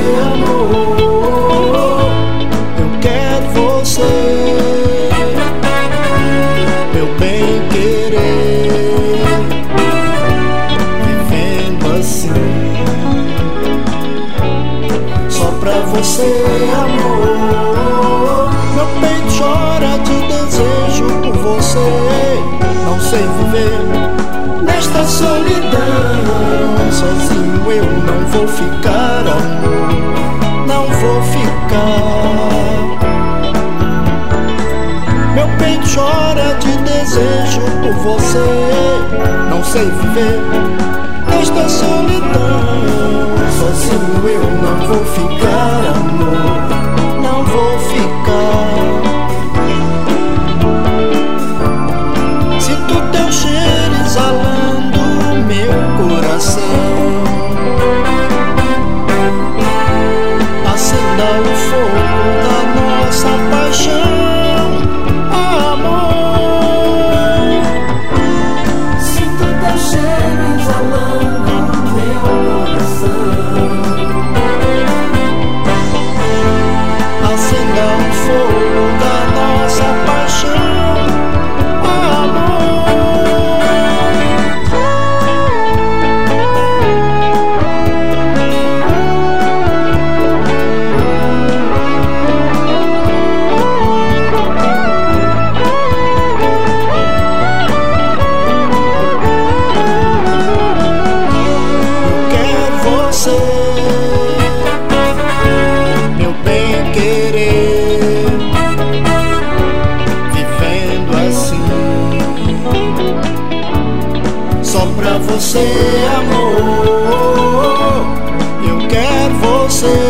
amor. Eu quero você, meu bem querer, vivendo assim, só pra você, amor. Meu peito chora de desejo por você. Não sei viver nesta solidão, sozinho eu não vou ficar, amor, não vou ficar. Meu peito chora de desejo por você. Não sei viver nesta solidão, sozinho eu não vou ficar, amor, não vou ficar. Sinto teu cheiro exalando meu coração. Acenda o fogo da nossa paixão, amor. Sinto teu cheiro exalando meu coração. Acenda o fogo da nossa paixão, amor. Eu quero você, meu bem querer, vivendo assim, só pra você, amor. Eu quero você,